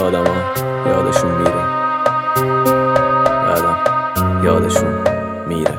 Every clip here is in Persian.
آدم ها یادشون میره، بعدم یادشون میره.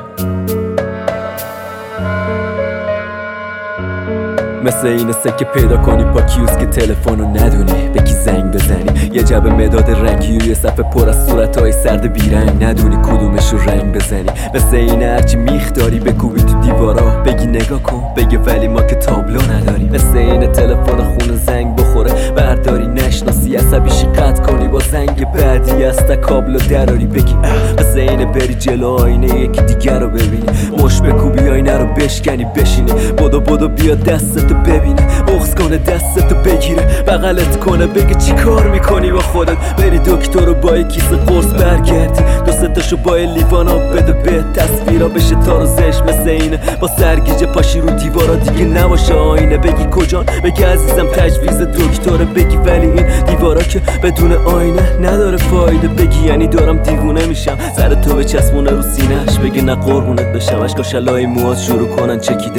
مثل این سکه پیدا کنی پا کیوسک تلفنو ندونی به کی زنگ بزنی، یه جبه مداد رنگی و یه صفحه پر از صورتهای سرد بیرنگ ندونی کدومش رو رنگ بزنی. مثل این هرچی میخ داری بکوبی تو دیوارا بگی نگاه کن بگه ولی ما که تابلو نداریم. مثل این تلفن خونه زنگ بخوره برداری نشناسی عصبیشی قطع کنی با زنگ بعدی از تا کابلو دراری بگی مثل این بری جلو آینه یکی دیگر رو ببینی مش بکوبی آینه رو بشکنی بشینی بدو بیا دستتو ببینه بغض کنه دستتو بگیره بغلت کنه بگه چی کار میکنی با خودت بری دکتر رو با کیسه قرص برگردی دو ستاشو با لیوان آب بده به تصویرا بشه تار و زش. مثل اینه با سرگیجه پاشی رو دیوارا دیگه نباشه آینه بگی کجان بگی عزیزم تجویز دکتره بگی ولی این دیوارا که بدون آینه نداره فایده بگی یعنی دارم دیوونه میشم سر تو به چسبونه رو سینه‌اش بگی نه قربونت بشم اشکا شلای موهات شروع کنن چکیدن.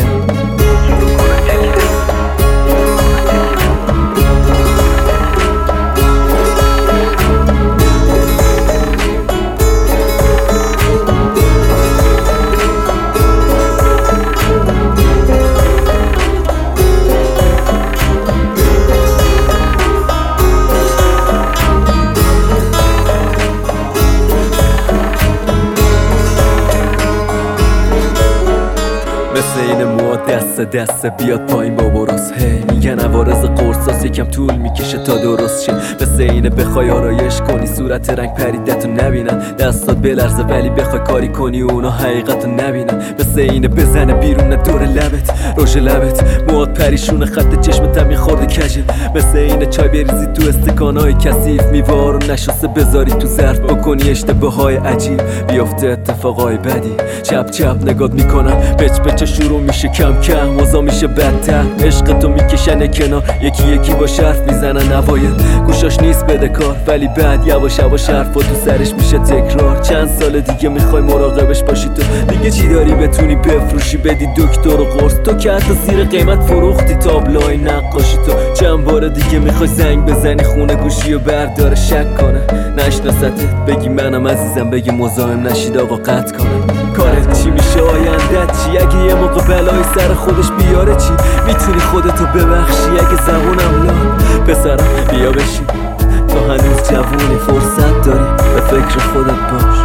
مثل این موها دست بیاد پایین با براس میگن عوارض قرصاس یکم طول میکشه تا درست شه. مثل اینه بخوای آرایش کنی صورت رنگ پریدتو نبینن دستات بلرزه ولی بخوای کاری کنی اونا حقیقتو نبینن. مثل اینه بزنه بیرون دور لبت روش لبت موهات پریشونه خط چشمت هم میخورده کجه. مثل اینه چای بریزی تو استکانای کثیف میوه رو نشسته بذاری تو ظرف بکنی اشتباهای عجیب بیافته اتفاقای بدی چپ نگات میکنن پچ شروع میشه کم کم وضع میشه بدتر عشق تو میکشن کنار یکی با حرف میزنن اوایل گوشاش نیست بده کار ولی بعد یواش حرفا تو سرش میشه تکرار. چند سال دیگه میخوای مراقبش باشی تو دیگه چی داری بتونی بفروشی بدی دکتر و قرص تو که حتی زیر قیمت فروختی تابلوهای نقاشی تو چند بار دیگه میخوای زنگ بزنی خونه گوشی و برداره شک کنه نشناستت بگی منم عزیزم بگی مزاحم نشید آقا قطع کنه. کارت چی میشه آیندت چی اگه یه موقع بلای سر خودش بیاره چی میتونی خودتو ببخشی اگه زبونم لال پسرم بیا بشی تو هنوز جوونی فرصت داری به فکر خودت باش.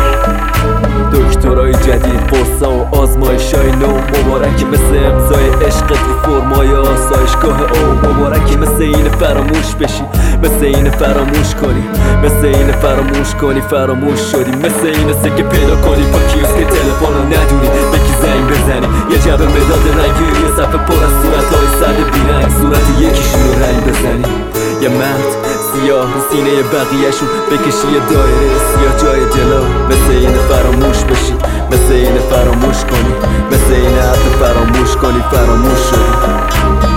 دکترای جدید قرصا و آزمایشای نو مبارکه مثل امضای عشقت رو فرمای آسایشگاه او مبارکه مثل این فراموش بشی مثل این فراموش کنی مثل این فراموش کنی فراموش شدی مثل این سکه پیدا کنی با کیوسک تلفن رو ندونی به کی زنگ بزنی یه جبه مداد رنگی یه صفحه پر از صورتهای سرد بیرنگ صورت یکیشون رو رنگ بزنی یه مرد سیاه رو سینه بقیهشون بکشی یه دایره سیاه جای جلو مثل این فراموش بشی مثل این فراموش کنی مثل این حرف فراموش کنی فراموش شدی.